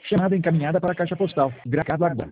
Chamada encaminhada para a caixa postal. Ricardo Agda.